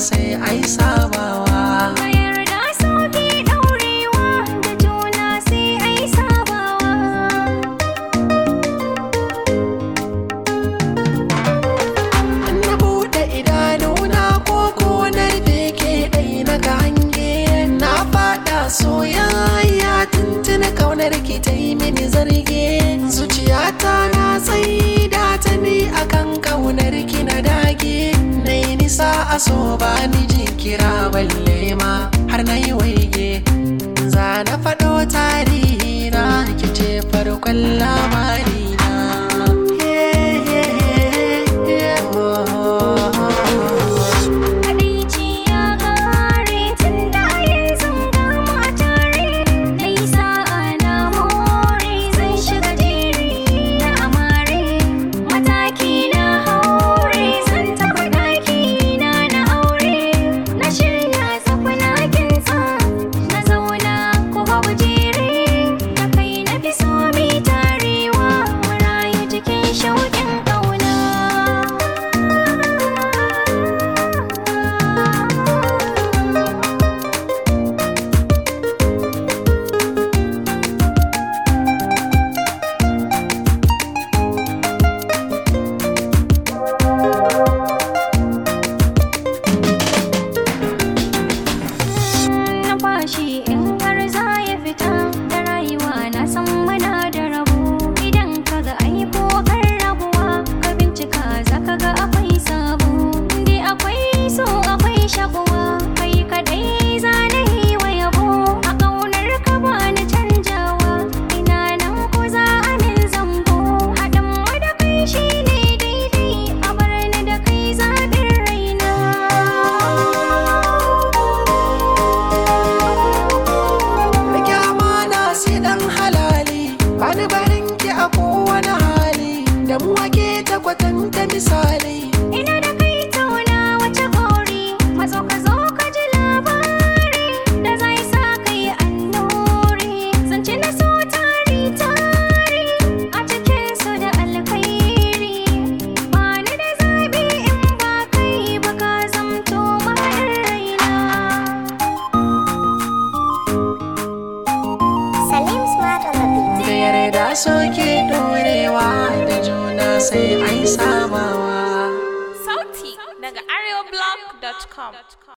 sai ai sabawa. Ka yarda sauki daurewa da juna sai ai sabawa. Na buɗe idanuna ko na rufe ke ɗai na ga hange. Na faɗa soyayya tuntuni kaunar ki ta yi mini zarge. Zuciyata na tsaida ta ni akan kaunar ki na dage. Na yi nisa a so ba ni jinkira balle ma har na yi waige. Za na faɗo tarihi na ki ce farkon labari na. Kadaici ya kare tun da yanzu gama tare. Na yi sa'a na more zan shiga jeri na amare. Mataki na haure zan tafi ɗaki na aure. Na shirya tsafina kinsa na zauna ko babu jere. Da kai na fi so mi tarewa mu rayu cikin shauƙin ƙauna. Numfashi in har za ya fita da rayuwa na san muna da rabo. Idan ka ga aiko kan rabuwa ka bincika za ka ga akwai sabo. Indai akwai so akwai shakuwa kai kadai za na yi wa yabo. A ƙaunar ka ba na canjawa ina nan ko za a min zambo. Haɗin mu da kai shi ne daidai a bar ni da kai zaɓin raina. Rike amana sai dan halali. Bani barin ki a kowane hali. Da mu ake ta kwatanta misali. Ina da kai tauna wace gori. Mazo ka zo ka ji labari da zai sa kai annuri. Zance na so tari tari a cikin su da alkhairi. Ba ni da zabi in ba kai ba ka zamto mahaɗin raina. Salim Smart on the beat. Da yarda soke dorewa da juna sai ai sabawa. Sauti daga arewablog.com.